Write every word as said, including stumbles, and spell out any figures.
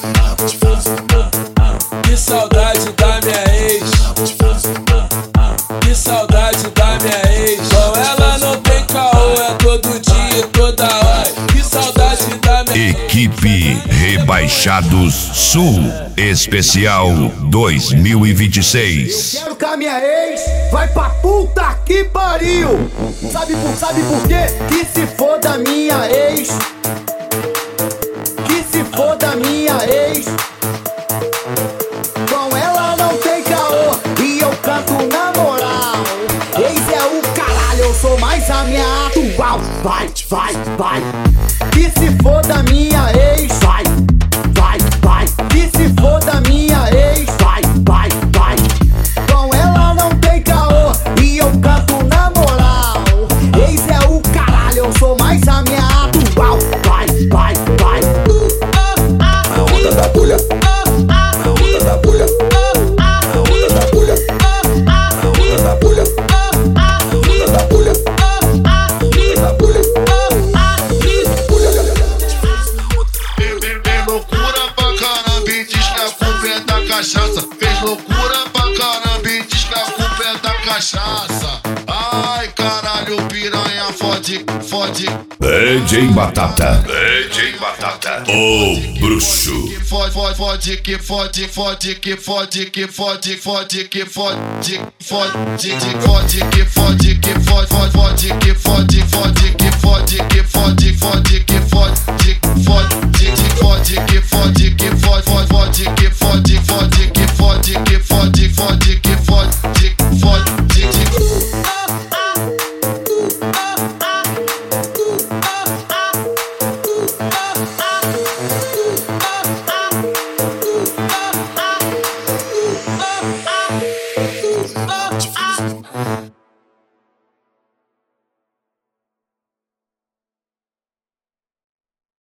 Que saudade da minha ex. Que saudade da minha ex. Com ela não tem caô, é todo dia, toda hora. Que saudade da minha ex. Equipe Rebaixados Sul Especial dois mil e vinte e seis. Eu quero que a minha ex vai pra puta que pariu. Sabe por, sabe por quê? Que se for da minha ex. Que se for da minha ex. Com ela não tem caô e eu canto na moral. Ex é o caralho, eu sou mais a minha atual. Vai, vai, vai. Que se for da minha ex. Vai, vai, vai. Que se for da minha ex. Vai, vai, vai. Com ela não tem caô e eu canto na moral. Ex é o caralho, eu sou mais a minha atual. Vai, vai, vai. A onda da bolha. A onda da bolha. A onda da bolha. A onda da bolha. A onda da bolha. A onda da bolha. Fez loucura pra caramba e diz que a culpa é da cachaça. Fez loucura pra caramba e diz que a culpa é da cachaça. Ai, caralho, piranha, fode, fode. D J Batata. D J Batata. O bruxo. Que fode, fode, fode, que fode, fode, que fode, que fode, fode, que fode, fode, que fode, que fode, que fode, fode, fode, que fode, fode, que fode, que fode, fode, que fode, fode, que fode, que fode.